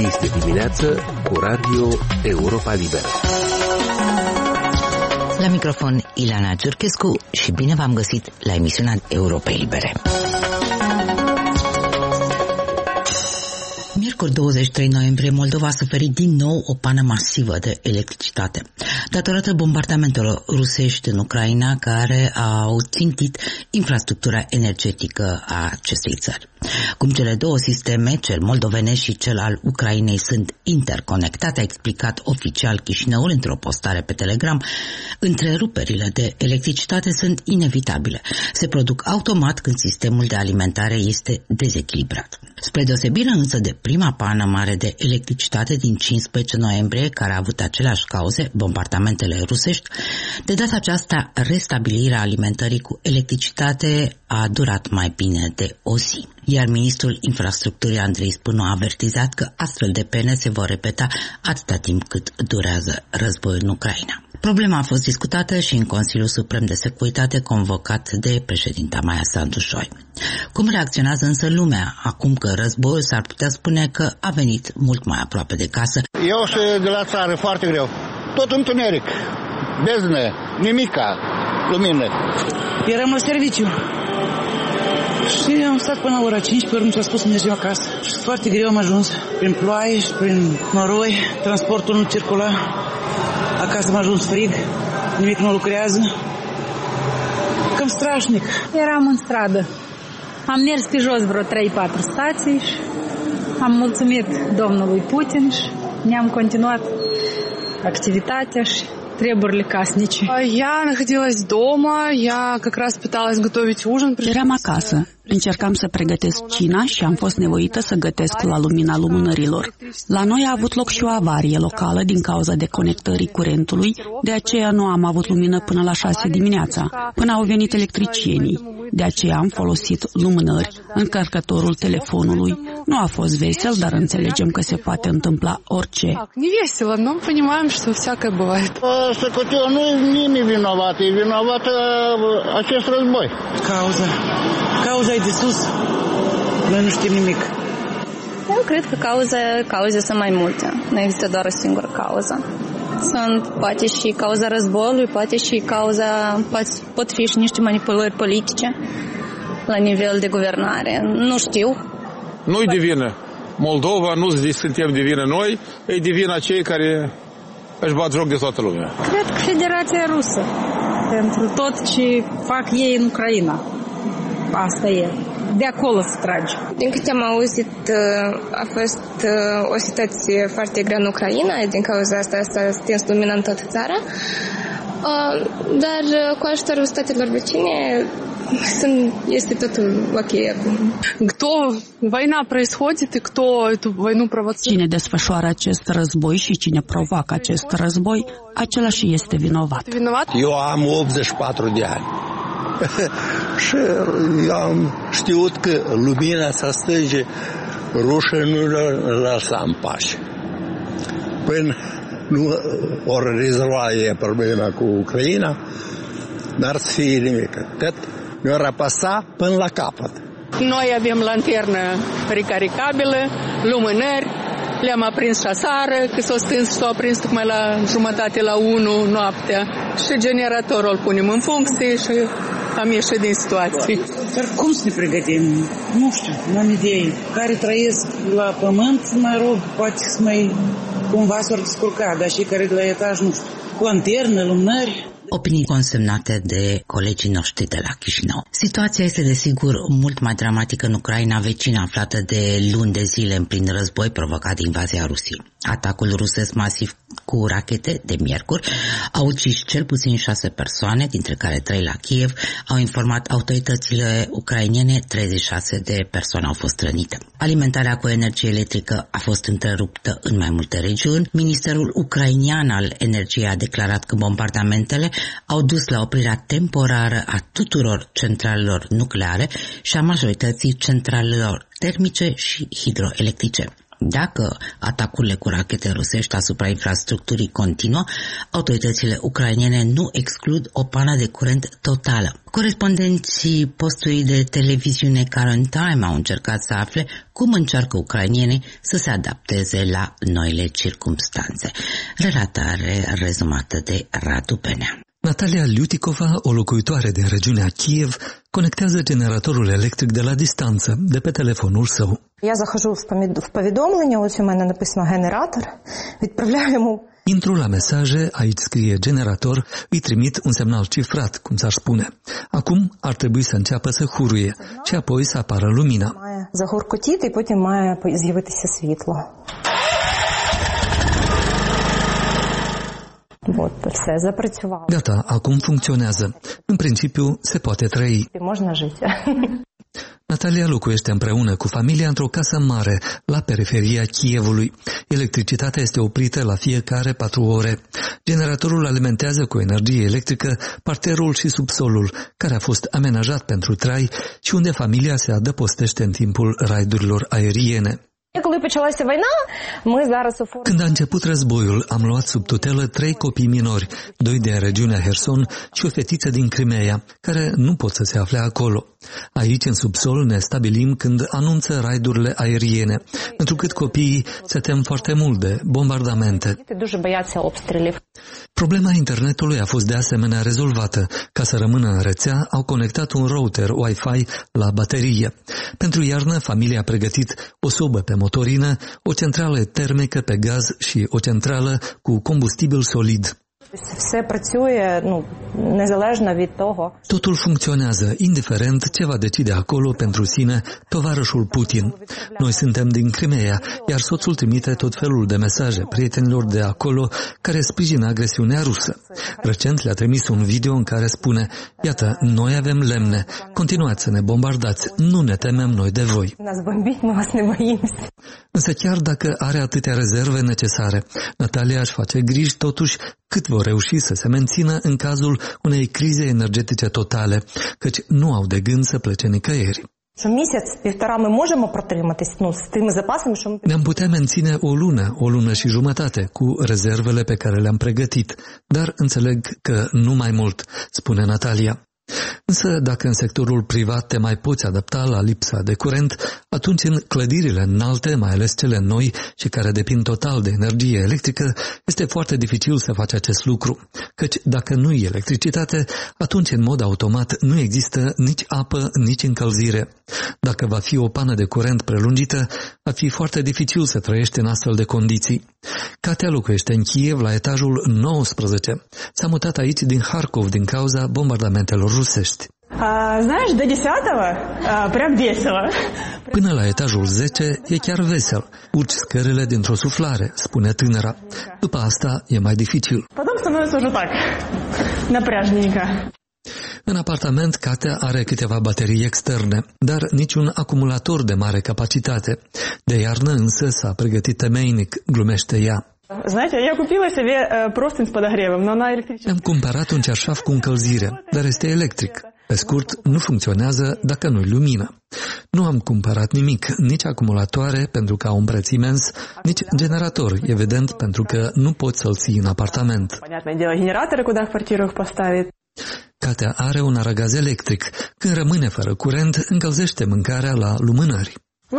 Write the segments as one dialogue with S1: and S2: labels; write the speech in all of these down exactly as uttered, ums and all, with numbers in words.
S1: Este dimineață cu Radio Europa Liberă.
S2: La microfon Ileana Ciurchescu și bine v-am găsit la emisiunea Europei Libere. Miercuri douăzeci și trei noiembrie, Moldova a suferit din nou o pană masivă de electricitate, datorată bombardamentelor rusești în Ucraina, care au țintit infrastructura energetică a acestei țări. Cum cele două sisteme, cel moldovenesc și cel al Ucrainei, sunt interconectate, a explicat oficial Chișinăul într-o postare pe Telegram, întreruperile de electricitate sunt inevitabile. Se produc automat când sistemul de alimentare este dezechilibrat. Spre deosebire însă de prima pană mare de electricitate din cincisprezece noiembrie, care a avut aceleași cauze, bombardamentele rusești, de data aceasta restabilirea alimentării cu electricitate a durat mai bine de o zi. Iar ministrul infrastructurii Andrei Spânu a avertizat că astfel de pene se vor repeta atâta timp cât durează războiul în Ucraina. Problema a fost discutată și în Consiliul Suprem de Securitate, convocat de președinta Maia Sandu-Șoi. Cum reacționează însă lumea acum că războiul, s-ar putea spune că a venit mult mai aproape de casă?
S3: Eu sunt de la țară, foarte greu. Tot întuneric, beznă, nimica, lumină.
S4: Eram la serviciu și am stat până la ora cinci, pe urmă s-a spus să mergem acasă. Și foarte greu am ajuns, prin ploaie și prin noroi, transportul nu circula. Acasă am ajuns frig, nimic nu lucrează. Cam strașnic.
S5: Eram în stradă. Am mers pe jos vreo trei patru stații și am mulțumit domnului Putin și ne-am continuat activitatea și treburile casnice.
S6: Я находилась дома, я как раз пыталась готовить ужин.
S7: Eram acasă. Încercam să pregătesc cina și am fost nevoită să gătesc la lumina lumânărilor. La noi a avut loc și o avarie locală din cauza deconectării curentului, de aceea nu am avut lumină până la șase dimineața, până au venit electricienii. De aceea am folosit lumânări, încărcătorul telefonului. Nu a fost vesel, dar înțelegem că se poate întâmpla orice.
S6: Не весело, но понимаем, что всякое бывает.
S3: Săcutiu, nu e nimeni vinovat, e vinovat acest război.
S4: Cauza. Cauza e de sus. Noi nu știm nimic.
S8: Eu cred că cauze, cauze sunt mai multe. Nu există doar o singură cauză. Sunt poate și cauza războiului, poate și cauza, poate, pot fi și niște manipulări politice la nivel de guvernare. Nu știu.
S9: Nu-i de vină Moldova, nu suntem de vină noi, e de vină cei care își bat joc de toată lumea.
S5: Cred că Federația Rusă, pentru tot ce fac ei în Ucraina. Asta e. De acolo se trage.
S8: Din câte am auzit, a fost o situație foarte grea în Ucraina, din cauza asta s-a stins lumina în toată țara, dar cu ajutorul statelor vecine este totul ok acum.
S6: Кто война происходит и кто эту войну провоцирует?
S7: Cine desfășoară acest război și cine provoacă acest război, același este vinovat.
S10: Eu am optzeci și patru de ani. Și am știut că lumina să stânge, rușii nu le lăsa în pace. Până nu ori rezolva e problema cu Ucraina, n-ar să fie nimic. Tot ne-o răpăsa până la capăt.
S11: Noi avem lanternă recaricabilă, lumânări, le-am aprins și aseară, că s-o stâns și s-o aprins tocmai la jumătate la unu noaptea. Și generatorul îl punem în funcție și am ieșit din situație.
S4: Dar cum să ne pregătim? Nu știu, nu am idei. Care trăiesc la pământ, mă rog, poate să mai cumva s-or descurca, dar și care de la etaj, nu știu, lanternă, lumânări.
S2: Opinii consemnate de colegii noștri de la Chișinău. Situația este desigur mult mai dramatică în Ucraina vecină, aflată de luni de zile în plin război provocat de invazia Rusiei. Atacul rusesc masiv cu rachete de miercuri a ucis cel puțin șase persoane, dintre care trei la Kiev, au informat autoritățile ucrainene, treizeci și șase de persoane au fost rănite. Alimentarea cu energie electrică a fost întreruptă în mai multe regiuni. Ministerul ucrainian al energiei a declarat că bombardamentele au dus la oprirea temporară a tuturor centralelor nucleare și a majorității centralelor termice și hidroelectrice. Dacă atacurile cu rachete rusești asupra infrastructurii continuă, autoritățile ucrainene nu exclud o pană de curent totală. Corespondenții postului de televiziune Current Time au încercat să afle cum încearcă ucrainienii să se adapteze la noile circumstanțe. Relatare rezumată de Radu Penea.
S12: Natalia Liutikova, o locuitoare din regiunea Kiev, conectează generatorul electric de la distanță, de pe telefonul său.
S13: Я захожу в повідомлення, ось у мене написано генератор, відправляю йому.
S12: Intru la mesaje, aici scrie generator, îi trimit un semnal cifrat, cum s-ar spune. Acum ar trebui să înceapă să huruie și apoi să apară lumina.
S13: Загоркотіти, і потім має з'явитися світло.
S12: Gata, acum funcționează. În principiu, se poate trăi. Natalia locuiește împreună cu familia într-o casă mare, la periferia Kievului. Electricitatea este oprită la fiecare patru ore. Generatorul alimentează cu energie electrică parterul și subsolul, care a fost amenajat pentru trai și unde familia se adăpostește în timpul raidurilor aeriene. Când a început războiul, am luat sub tutelă trei copii minori, doi din regiunea Herson și o fetiță din Crimea, care nu pot să se afle acolo. Aici, în subsol, ne stabilim când anunță raidurile aeriene, întrucât copiii se tem foarte mult de bombardamente. Problema internetului a fost de asemenea rezolvată. Ca să rămână în rețea, au conectat un router Wi-Fi la baterie. Pentru iarnă, familia a pregătit o sobă pe motorină, o centrală termică pe gaz și o centrală cu combustibil solid. Totul funcționează, indiferent ce va decide acolo pentru sine tovarășul Putin. Noi suntem din Crimea, iar soțul trimite tot felul de mesaje prietenilor de acolo care sprijină agresiunea rusă. Recent le-a trimis un video în care spune: iată, noi avem lemne, continuați să ne bombardați, nu ne temem noi de voi. Însă chiar dacă are atâtea rezerve necesare, Natalia își face griji totuși cât vor reuși să se mențină în cazul unei crize energetice totale, căci nu au de gând să plece nicăieri. Ne-am putea menține o lună, o lună și jumătate cu rezervele pe care le-am pregătit, dar înțeleg că nu mai mult, spune Natalia. Însă, dacă în sectorul privat te mai poți adapta la lipsa de curent, atunci în clădirile înalte, mai ales cele noi și care depind total de energie electrică, este foarte dificil să faci acest lucru, căci dacă nu e electricitate, atunci în mod automat nu există nici apă, nici încălzire. Dacă va fi o pană de curent prelungită, va fi foarte dificil să trăiești în astfel de condiții. Katia locuiește în Kiev la etajul nouăsprezece. S-a mutat aici din Harkov din cauza bombardamentelor rusești.
S14: Знаешь, до десятого прям весело.
S12: Până la etajul zece e chiar vesel. Urci scările dintr-o suflare, spune tânăra. După asta e mai dificil.
S14: Потом становится уже так, напряжненько.
S12: În apartament, Katia are câteva baterii externe, dar niciun acumulator de mare capacitate. De iarnă însă s-a pregătit temeinic, glumește ea.
S14: Знаете, я купила себе простынь с подогревом, но она электрическая.
S12: Am cumpărat un cearșaf cu încălzire, dar este electric. Pe scurt, nu funcționează dacă nu-i lumină. Nu am cumpărat nimic, nici acumulatoare pentru că au un preț imens, nici generator, evident, pentru că nu poți să-l ții în apartament. Katia are un aragaz electric. Când rămâne fără curent, încălzește mâncarea la lumânări.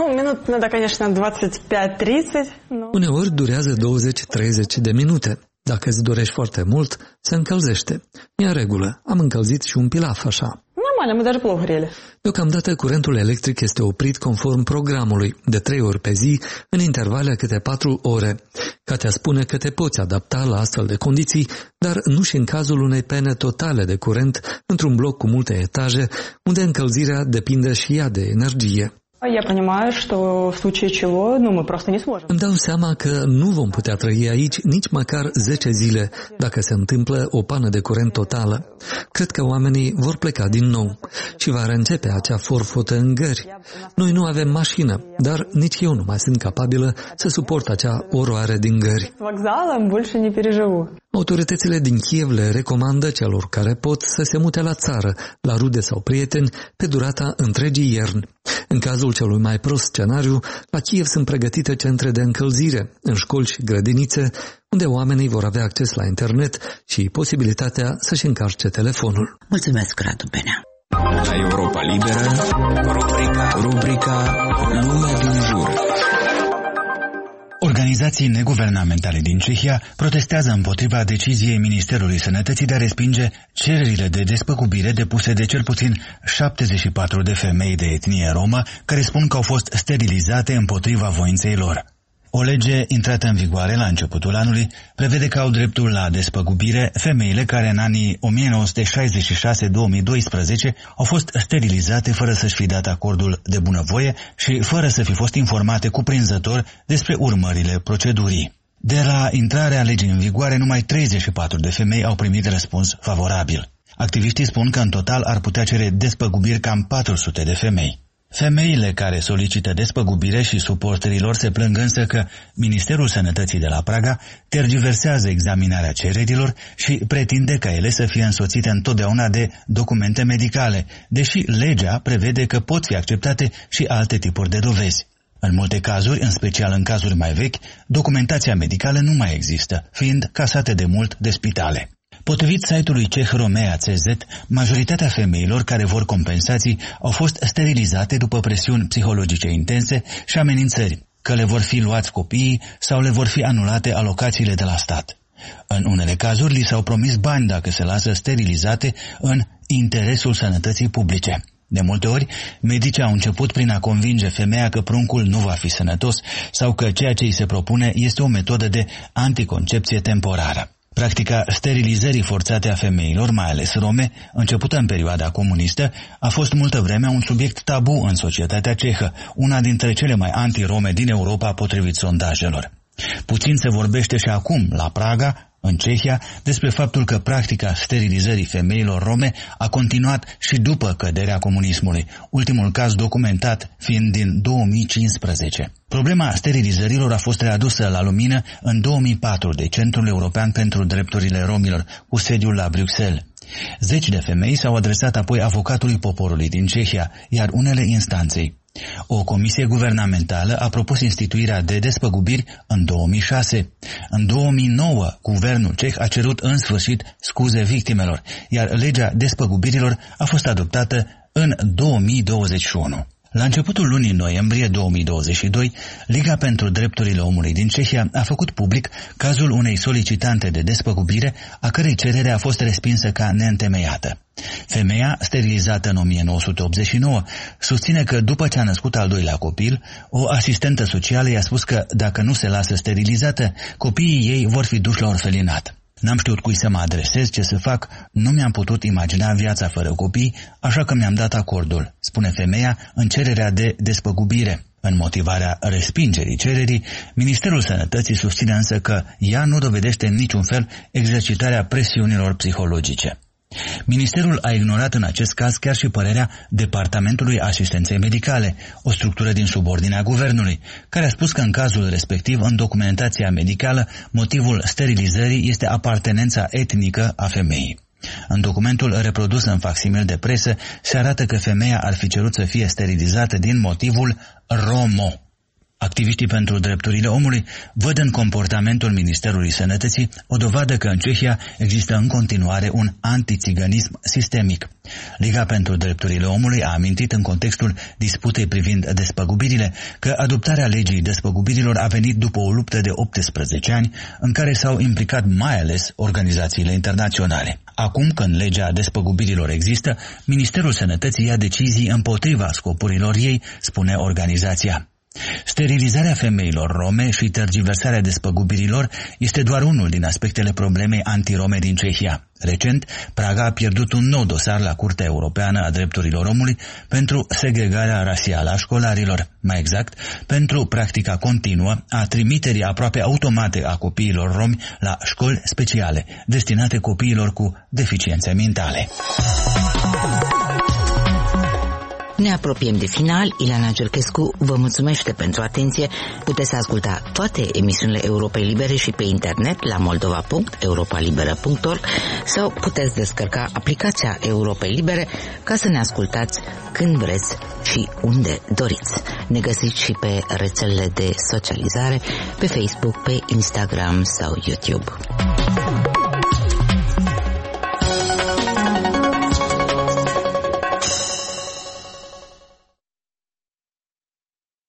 S12: Uneori durează douăzeci-treizeci de minute. Dacă îți dorești foarte mult, se încălzește. E în regulă. Am încălzit și un pilaf așa. Deocamdată curentul electric este oprit conform programului, de trei ori pe zi, în intervale câte patru ore. Katia spune că te poți adapta la astfel de condiții, dar nu și în cazul unei pene totale de curent într-un bloc cu multe etaje, unde încălzirea depinde și ea de energie. Îmi dau seama că nu vom putea trăi aici nici măcar zece zile dacă se întâmplă o pană de curent totală. Cred că oamenii vor pleca din nou și va reîncepe acea forfotă în gări. Noi nu avem mașină, dar nici eu nu mai sunt capabilă să suport acea oroare din gări. Autoritățile din Kiev le recomandă celor care pot să se mute la țară, la rude sau prieteni, pe durata întregii ierni. În cazul celui mai prost scenariu, la Kiev sunt pregătite centre de încălzire, în școli și grădinițe, unde oamenii vor avea acces la internet și posibilitatea să-și încarce telefonul.
S2: Mulțumesc, Radu Benea!
S1: La Europa Liberă, rubrica, rubrica Lumea din jur.
S15: Organizații neguvernamentale din Cehia protestează împotriva deciziei Ministerului Sănătății de a respinge cererile de despăgubire depuse de cel puțin șaptezeci și patru de femei de etnie romă care spun că au fost sterilizate împotriva voinței lor. O lege intrată în vigoare la începutul anului prevede că au dreptul la despăgubire femeile care în anii o mie nouă sute șaizeci și șase - două mii doisprezece au fost sterilizate fără să-și fi dat acordul de bunăvoie și fără să fi fost informate cuprinzător despre urmările procedurii. De la intrarea legii în vigoare, numai treizeci și patru de femei au primit răspuns favorabil. Activiștii spun că în total ar putea cere despăgubiri cam patru sute de femei. Femeile care solicită despăgubire și suporterilor se plâng însă că Ministerul Sănătății de la Praga tergiversează examinarea cererilor și pretinde ca ele să fie însoțite întotdeauna de documente medicale, deși legea prevede că pot fi acceptate și alte tipuri de dovezi. În multe cazuri, în special în cazuri mai vechi, documentația medicală nu mai există, fiind casate de mult de spitale. Potrivit site-ului ceh Romea C Z, majoritatea femeilor care vor compensații au fost sterilizate după presiuni psihologice intense și amenințări, că le vor fi luați copiii sau le vor fi anulate alocațiile de la stat. În unele cazuri li s-au promis bani dacă se lasă sterilizate în interesul sănătății publice. De multe ori, medicii au început prin a convinge femeia că pruncul nu va fi sănătos sau că ceea ce îi se propune este o metodă de anticoncepție temporară. Practica sterilizării forțate a femeilor, mai ales rome, începută în perioada comunistă, a fost multă vreme un subiect tabu în societatea cehă, una dintre cele mai anti-rome din Europa potrivit sondajelor. Puțin se vorbește și acum, la Praga, în Cehia, despre faptul că practica sterilizării femeilor rome a continuat și după căderea comunismului, ultimul caz documentat fiind din două mii cincisprezece. Problema sterilizărilor a fost readusă la lumină în două mii patru de Centrul European pentru Drepturile Romilor, cu sediul la Bruxelles. Zeci de femei s-au adresat apoi avocatului poporului din Cehia, iar unele instanței. O comisie guvernamentală a propus instituirea de despăgubiri în două mii șase. În două mii nouă, guvernul ceh a cerut în sfârșit scuze victimelor, iar legea despăgubirilor a fost adoptată în două mii douăzeci și unu. La începutul lunii noiembrie două mii douăzeci și doi, Liga pentru Drepturile Omului din Cehia a făcut public cazul unei solicitante de despăgubire, a cărei cerere a fost respinsă ca neîntemeiată. Femeia, sterilizată în o mie nouă sute optzeci și nouă, susține că după ce a născut al doilea copil, o asistentă socială i-a spus că dacă nu se lasă sterilizată, copiii ei vor fi duși la orfelinat. N-am știut cui să mă adresez, ce să fac, nu mi-am putut imagina viața fără copii, așa că mi-am dat acordul, spune femeia în cererea de despăgubire. În motivarea respingerii cererii, Ministerul Sănătății susține însă că ea nu dovedește în niciun fel exercitarea presiunilor psihologice. Ministerul a ignorat în acest caz chiar și părerea Departamentului Asistenței Medicale, o structură din subordinea guvernului, care a spus că în cazul respectiv, în documentația medicală, motivul sterilizării este apartenența etnică a femeii. În documentul reprodus în facsimil de presă se arată că femeia ar fi cerut să fie sterilizată din motivul romo. Activiștii pentru drepturile omului văd în comportamentul Ministerului Sănătății o dovadă că în Cehia există în continuare un antițiganism sistemic. Liga pentru Drepturile Omului a amintit în contextul disputei privind despăgubirile că adoptarea legii despăgubirilor a venit după o luptă de optsprezece ani în care s-au implicat mai ales organizațiile internaționale. Acum, când legea despăgubirilor există, Ministerul Sănătății ia decizii împotriva scopurilor ei, spune organizația. Sterilizarea femeilor rome și tergiversarea despăgubirilor este doar unul din aspectele problemei antirome din Cehia. Recent, Praga a pierdut un nou dosar la Curtea Europeană a Drepturilor Omului pentru segregarea rasială a școlarilor, mai exact, pentru practica continuă a trimiterii aproape automate a copiilor romi la școli speciale, destinate copiilor cu deficiențe mentale.
S2: Ne apropiem de final. Ileana Cerchescu vă mulțumește pentru atenție. Puteți asculta toate emisiunile Europei Libere și pe internet la moldova punct europa liberă punct org sau puteți descărca aplicația Europei Libere ca să ne ascultați când vreți și unde doriți. Ne găsiți și pe rețelele de socializare, pe Facebook, pe Instagram sau YouTube.